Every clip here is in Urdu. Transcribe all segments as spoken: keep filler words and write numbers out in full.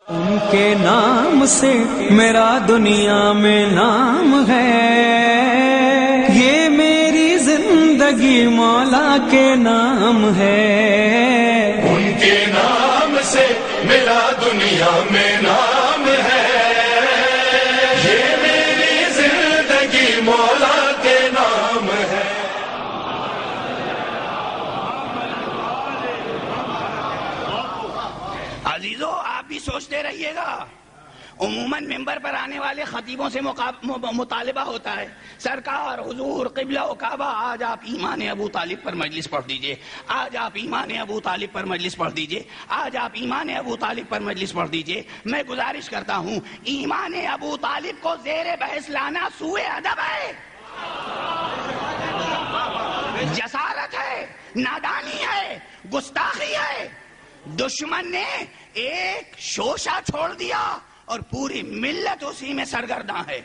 ان کے نام سے میرا دنیا میں نام ہے، یہ میری زندگی مولا کے نام ہے۔ ان کے نام سے میرا دنیا میں نام ہے، یہ میری زندگی مولا کے نام ہے۔ عزیزو، آپ بھی سوچتے رہیے گا، عموماً ممبر پر آنے والے خطیبوں سے مطالبہ ہوتا ہے، سرکار حضور قبلہ و کعبہ آج آپ ایمان ابو طالب پر مجلس پڑھ دیجئے، آج آپ ایمان ابو طالب پر مجلس پڑھ دیجئے، آج آپ ایمان ابو طالب پر مجلس پڑھ دیجئے۔ میں گزارش کرتا ہوں، ایمان ابو طالب کو زیر بحث لانا سوء ادب ہے، جسارت ہے، نادانی ہے، گستاخی ہے۔ دشمن نے ایک شوشہ چھوڑ دیا اور پوری ملت اسی میں سرگرداں ہے۔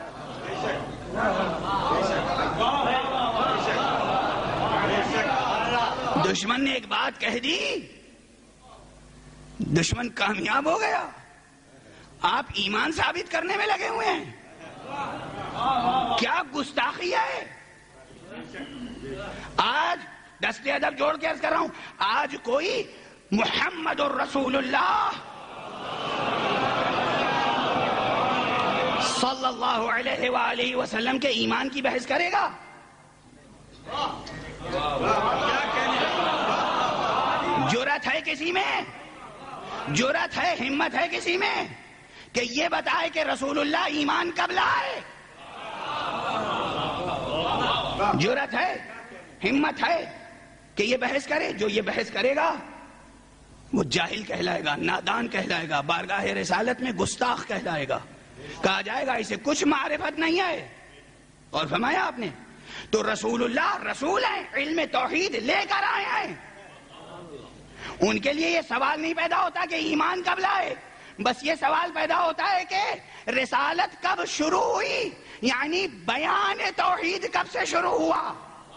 دشمن نے ایک بات کہہ دی، دشمن کامیاب ہو گیا، آپ ایمان ثابت کرنے میں لگے ہوئے ہیں۔ کیا گستاخی ہے! آج دست ادب جوڑ کے عرض کر رہا ہوں، آج کوئی محمد الرسول اللہ صلی اللہ علیہ وآلہ وسلم کے ایمان کی بحث کرے گا؟ جرأت ہے کسی میں، جرأت ہے، ہمت ہے کسی میں کہ یہ بتائے کہ رسول اللہ ایمان کب لائے؟ جرأت ہے، ہمت ہے کہ یہ بحث کرے؟ جو یہ بحث کرے گا وہ جاہل کہلائے گا، نادان کہلائے گا، بارگاہ رسالت میں گستاخ کہلائے گا، کہا جائے گا اسے کچھ معرفت نہیں ہے۔ اور فرمایا آپ نے تو رسول اللہ رسول ہیں، علم توحید لے کر آئے ہیں، ان کے لیے یہ سوال نہیں پیدا ہوتا کہ ایمان کب لائے، بس یہ سوال پیدا ہوتا ہے کہ رسالت کب شروع ہوئی، یعنی بیان توحید کب سے شروع ہوا۔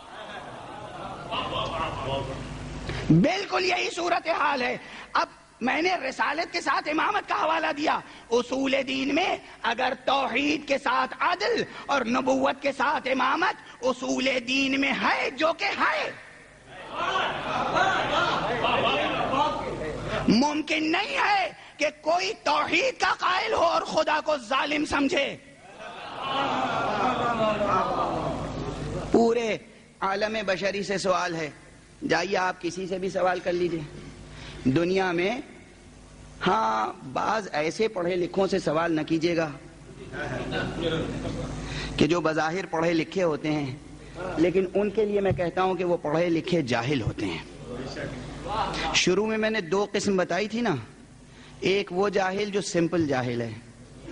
بالکل یہی صورتحال ہے۔ اب میں نے رسالت کے ساتھ امامت کا حوالہ دیا، اصول دین میں اگر توحید کے ساتھ عدل اور نبوت کے ساتھ امامت اصول دین میں ہے، جو کہ ہے، ممکن نہیں ہے کہ کوئی توحید کا قائل ہو اور خدا کو ظالم سمجھے۔ پورے عالم بشری سے سوال ہے، جائیے آپ کسی سے بھی سوال کر لیجئے دنیا میں، ہاں بعض ایسے پڑھے لکھوں سے سوال نہ کیجیے گا کہ جو بظاہر پڑھے لکھے ہوتے ہیں، لیکن ان کے لیے میں کہتا ہوں کہ وہ پڑھے لکھے جاہل ہوتے ہیں۔ شروع میں میں نے دو قسم بتائی تھی نا، ایک وہ جاہل جو سمپل جاہل ہے،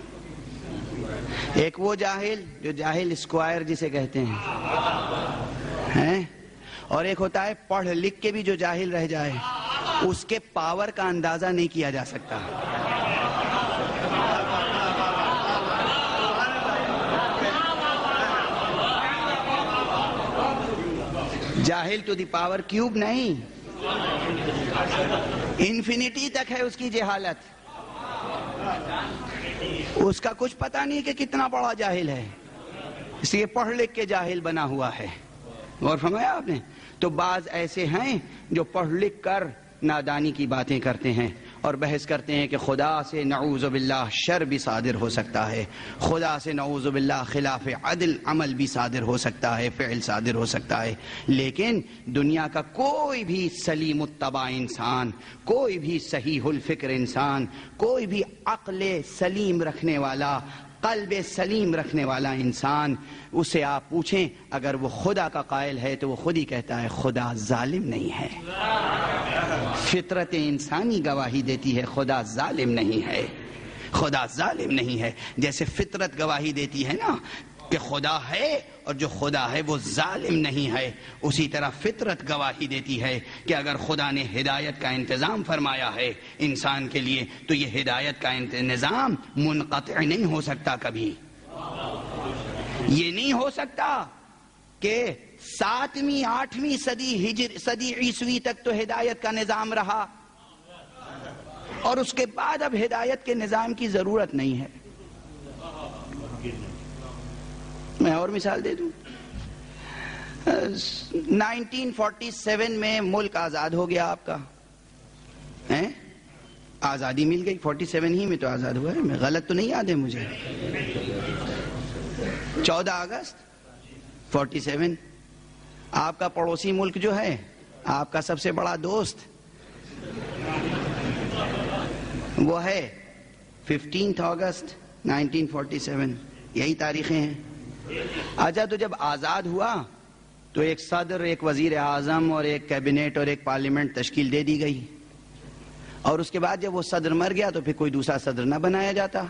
ایک وہ جاہل جو جاہل اسکوائر جسے کہتے ہیں، اور ایک ہوتا ہے پڑھ لکھ کے بھی جو جاہل رہ جائے، اس کے پاور کا اندازہ نہیں کیا جا سکتا۔ جاہل ٹو دی پاور کیوب نہیں، انفینٹی تک ہے اس کی جہالت، اس کا کچھ پتہ نہیں کہ کتنا بڑا جاہل ہے، اس لیے پڑھ لکھ کے جاہل بنا ہوا ہے۔ اور فرمایا آپ نے تو بعض ایسے ہیں جو پڑھ لکھ کر نادانی کی باتیں کرتے ہیں اور بحث کرتے ہیں کہ خدا سے نعوذ باللہ شر بھی صادر ہو سکتا ہے، خدا سے نعوذ باللہ خلاف عدل عمل بھی صادر ہو سکتا ہے، فعل صادر ہو سکتا ہے۔ لیکن دنیا کا کوئی بھی سلیم الطبع انسان، کوئی بھی صحیح الفکر انسان، کوئی بھی عقل سلیم رکھنے والا، قلب سلیم رکھنے والا انسان، اسے آپ پوچھیں اگر وہ خدا کا قائل ہے تو وہ خود ہی کہتا ہے خدا ظالم نہیں ہے۔ فطرت انسانی گواہی دیتی ہے خدا ظالم نہیں ہے، خدا ظالم نہیں ہے۔ جیسے فطرت گواہی دیتی ہے نا کہ خدا ہے اور جو خدا ہے وہ ظالم نہیں ہے، اسی طرح فطرت گواہی دیتی ہے کہ اگر خدا نے ہدایت کا انتظام فرمایا ہے انسان کے لیے تو یہ ہدایت کا نظام منقطع نہیں ہو سکتا، کبھی یہ نہیں ہو سکتا کہ ساتویں آٹھویں صدی ہجر صدی عیسوی تک تو ہدایت کا نظام رہا، اور اس کے بعد اب ہدایت کے نظام کی ضرورت نہیں ہے. میں اور مثال دے دوں. نائنٹین فورٹی سیون میں ملک آزاد ہو گیا آپ کا. آزادی مل گئی. فورٹی سیون ہی میں تو آزاد ہوا ہے. میں غلط تو نہیں یاد ہے مجھے. چودہ اگست فورٹی سیون. آپ کا پڑوسی ملک جو ہے, آپ کا سب سے بڑا دوست, وہ ہے fifteenth August nineteen forty seven. یہی تاریخیں ہیں. اچھا, تو جب آزاد ہوا تو ایک صدر, ایک وزیر اعظم اور ایک کیبنٹ اور ایک پارلیمنٹ تشکیل دے دی گئی. اور اس کے بعد جب وہ صدر مر گیا تو پھر کوئی دوسرا صدر نہ بنایا جاتا.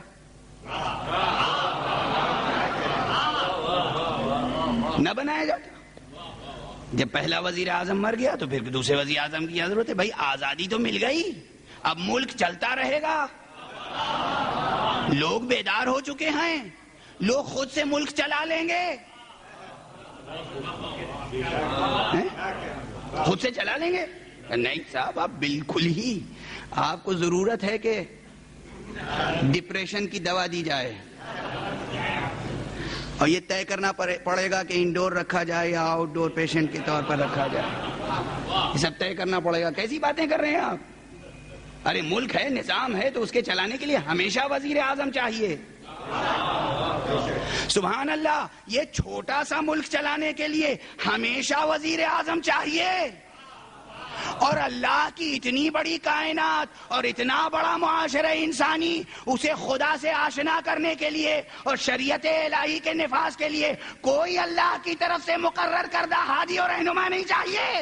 نہ بنایا جاتا. جب پہلا وزیر اعظم مر گیا تو پھر دوسرے وزیر اعظم کی ضرورت ہے. بھائی آزادی تو مل گئی, اب ملک چلتا رہے گا. لوگ بیدار ہو چکے ہیں, لوگ خود سے ملک چلا لیں گے. خود سے چلا لیں گے؟ نہیں صاحب, آپ بالکل ہی, آپ کو ضرورت ہے کہ ڈپریشن کی دوا دی جائے, اور یہ طے کرنا پڑے گا کہ انڈور رکھا جائے یا آؤٹ ڈور پیشنٹ کے طور پر رکھا جائے. یہ سب طے کرنا پڑے گا. کیسی باتیں کر رہے ہیں آپ؟ ارے ملک ہے, نظام ہے, تو اس کے چلانے کے لیے ہمیشہ وزیر اعظم چاہیے. سبحان اللہ, یہ چھوٹا سا ملک چلانے کے لیے ہمیشہ وزیر اعظم چاہیے. اور اللہ کی اتنی بڑی کائنات اور اتنا بڑا معاشرہ انسانی, اسے خدا سے آشنا کرنے کے لیے اور شریعت الہی کے نفاذ کے لیے کوئی اللہ کی طرف سے مقرر کردہ ہادی اور رہنما نہیں چاہیے.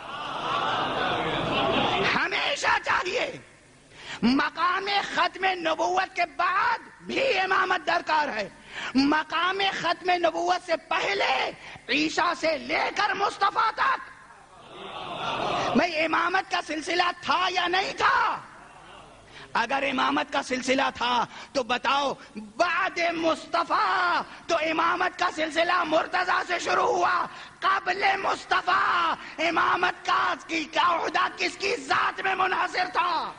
ہمیشہ چاہیے. مقام ختم نبوت کے بعد بھی امامت درکار ہے. مقام ختم نبوت سے پہلے عیسیٰ سے لے کر مصطفیٰ تک بھئی امامت کا سلسلہ تھا یا نہیں تھا؟ اگر امامت کا سلسلہ تھا تو بتاؤ, بعد مصطفیٰ تو امامت کا سلسلہ مرتضیٰ سے شروع ہوا. قبل مصطفیٰ امامت کا عہدہ کس کی ذات میں منحصر تھا؟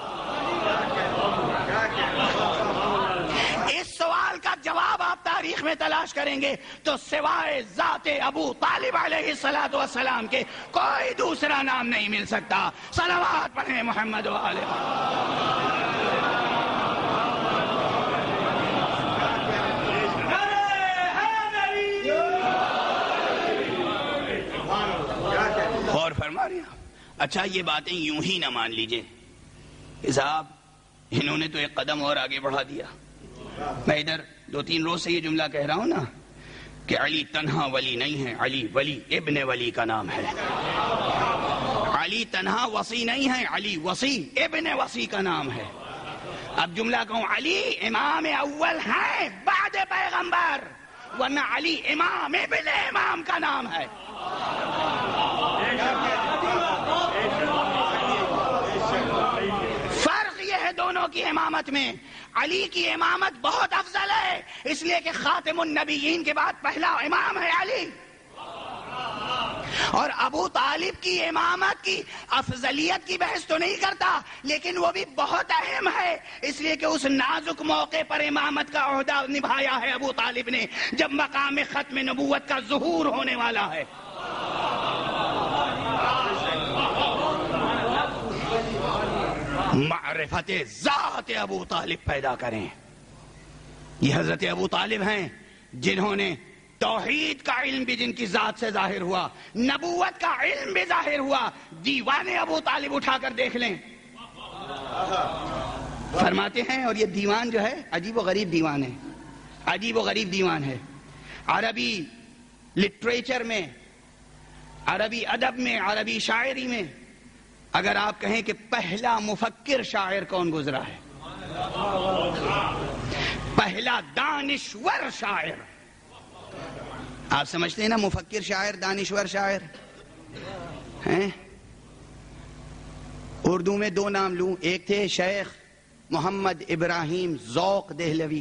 اس سوال کا جواب آپ تاریخ میں تلاش کریں گے تو سوائے ذات ابو طالب علیہ الصلوۃ والسلام کے کوئی دوسرا نام نہیں مل سکتا. صلوات پڑھیں محمد و آلہ. غور فرما رہے ہیں. اچھا, یہ باتیں یوں ہی نہ مان لیجئے صاحب, انہوں نے تو ایک قدم اور آگے بڑھا دیا. میں ادھر دو تین روز سے یہ جملہ کہہ رہا ہوں نا کہ علی تنہا ولی نہیں ہے, علی ولی ابن ولی کا نام ہے. علی تنہا وصی نہیں ہے, علی وصی ابن وصی کا نام ہے. اب جملہ کہوں علی امام اول ہے بعد پیغمبر, ورنہ علی امام ابن امام کا نام ہے. فرق یہ ہے دونوں کی امامت میں. علی کی امامت بہت افضل ہے, اس لیے کہ خاتم النبیین کے بعد پہلا امام ہے علی. اور ابو طالب کی امامت کی افضلیت کی بحث تو نہیں کرتا, لیکن وہ بھی بہت اہم ہے, اس لیے کہ اس نازک موقع پر امامت کا عہدہ نبھایا ہے ابو طالب نے جب مقام ختم نبوت کا ظہور ہونے والا ہے. معرفت ذات ابو طالب پیدا کریں. یہ حضرت ابو طالب ہیں جنہوں نے توحید کا علم بھی جن کی ذات سے ظاہر ہوا, نبوت کا علم بھی ظاہر ہوا. دیوان ابو طالب اٹھا کر دیکھ لیں. فرماتے ہیں, اور یہ دیوان جو ہے عجیب و غریب دیوان ہے, عجیب و غریب دیوان ہے. عربی لٹریچر میں, عربی ادب میں, عربی شاعری میں اگر آپ کہیں کہ پہلا مفکر شاعر کون گزرا ہے, پہلا دانشور شاعر, آپ سمجھتے ہیں نا مفکر شاعر دانشور شاعر ہیں. اردو میں دو نام لوں, ایک تھے شیخ محمد ابراہیم ذوق دہلوی,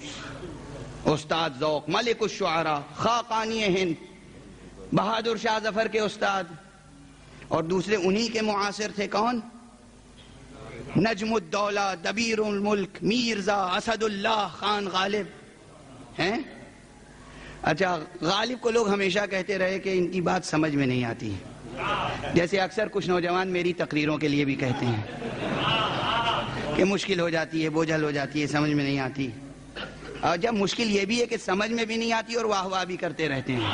استاد ذوق, ملک الشعراء, خاقانی ہند, بہادر شاہ ظفر کے استاد. اور دوسرے انہی کے معاصر تھے کون؟ نجم الدولہ، دبیر الملک، میرزا اسد اللہ خان غالب ہیں. اچھا، غالب کو لوگ ہمیشہ کہتے رہے کہ ان کی بات سمجھ میں نہیں آتی، جیسے اکثر کچھ نوجوان میری تقریروں کے لیے بھی کہتے ہیں کہ مشکل ہو جاتی ہے، بوجھل ہو جاتی ہے، سمجھ میں نہیں آتی. اور جب مشکل یہ بھی ہے کہ سمجھ میں بھی نہیں آتی اور واہ واہ بھی کرتے رہتے ہیں.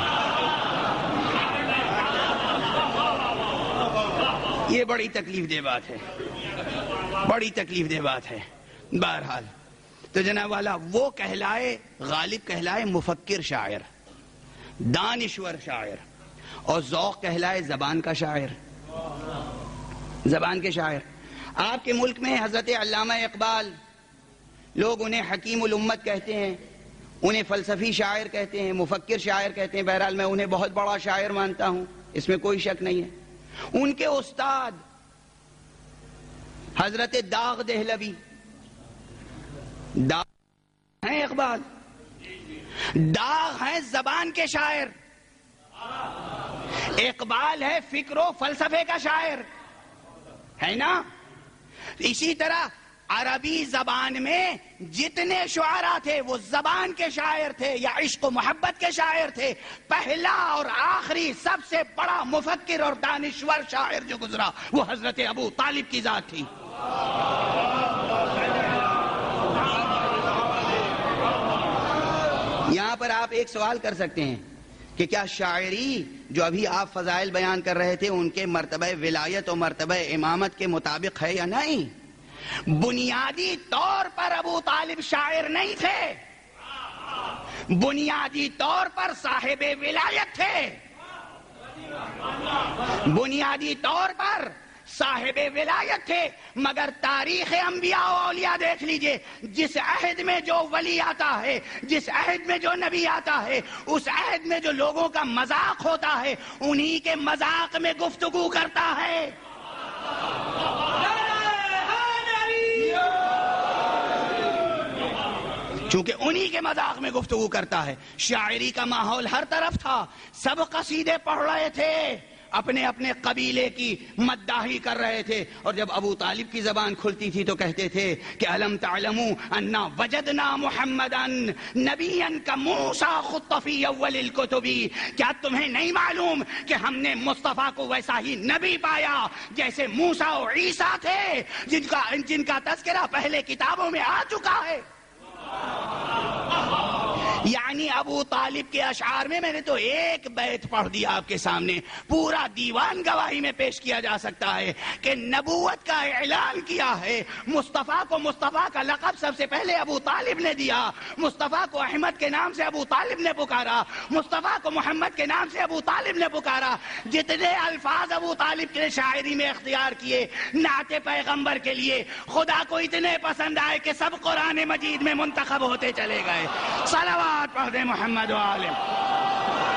یہ بڑی تکلیف دہ بات ہے، بڑی تکلیف دہ بات ہے. بہرحال تو جناب والا وہ کہلائے، غالب کہلائے مفکر شاعر، دانشور شاعر، اور ذوق کہلائے زبان کا شاعر، زبان کے شاعر. آپ کے ملک میں حضرت علامہ اقبال، لوگ انہیں حکیم الامت کہتے ہیں، انہیں فلسفی شاعر کہتے ہیں، مفکر شاعر کہتے ہیں. بہرحال میں انہیں بہت بڑا شاعر مانتا ہوں، اس میں کوئی شک نہیں ہے. ان کے استاد حضرت داغ دہلوی، داغ ہیں اقبال، داغ ہیں زبان کے شاعر. اقبال ہے فکر و فلسفے کا شاعر، ہے نا. اسی طرح عربی زبان میں جتنے شعراء تھے وہ زبان کے شاعر تھے یا عشق و محبت کے شاعر تھے. پہلا اور آخری سب سے بڑا مفکر اور دانشور شاعر جو گزرا وہ حضرت ابو طالب کی ذات تھی. یہاں پر آپ ایک سوال کر سکتے ہیں کہ کیا شاعری جو ابھی آپ فضائل بیان کر رہے تھے ان کے مرتبہ ولایت اور مرتبہ امامت کے مطابق ہے یا نہیں؟ بنیادی طور پر ابو طالب شاعر نہیں تھے، بنیادی طور پر صاحب ولایت تھے، بنیادی طور پر صاحب ولایت تھے. مگر تاریخ انبیاء و اولیاء دیکھ لیجئے، جس عہد میں جو ولی آتا ہے، جس عہد میں جو نبی آتا ہے، اس عہد میں جو لوگوں کا مذاق ہوتا ہے انہی کے مذاق میں گفتگو کرتا ہے. چونکہ انہی کے مذاق میں گفتگو کرتا ہے. شاعری کا ماحول ہر طرف تھا، سب قصیدے پڑھ رہے تھے، اپنے اپنے قبیلے کی مداحی کر رہے تھے. اور جب ابو طالب کی زبان کھلتی تھی تو کہتے تھے کہ الم تعلموا انا وجدنا محمدا نبیا کموسیٰ خط فی اول الکتب. کیا تمہیں نہیں معلوم کہ ہم نے مصطفیٰ کو ویسا ہی نبی پایا جیسے موسیٰ و عیسیٰ تھے، جن کا جن کا تذکرہ پہلے کتابوں میں آ چکا ہے. یعنی ابو طالب کے اشعار میں میں نے تو ایک بیت پڑھ دیا آپ کے سامنے، پورا دیوان گواہی میں پیش کیا جا سکتا ہے کہ نبوت کا اعلان کیا ہے. مصطفیٰ کو مصطفیٰ کا لقب سب سے پہلے ابو طالب نے دیا، مصطفیٰ کو احمد کے نام سے ابو طالب نے پکارا، مصطفیٰ کو محمد کے نام سے ابو طالب نے پکارا. جتنے الفاظ ابو طالب نے شاعری میں اختیار کیے نعت پیغمبر کے لیے، خدا کو اتنے پسند آئے کہ سب قرآن مجید میں منتخب ہوتے چلے گئے. صلوات پڑھ دے محمد و آلہ.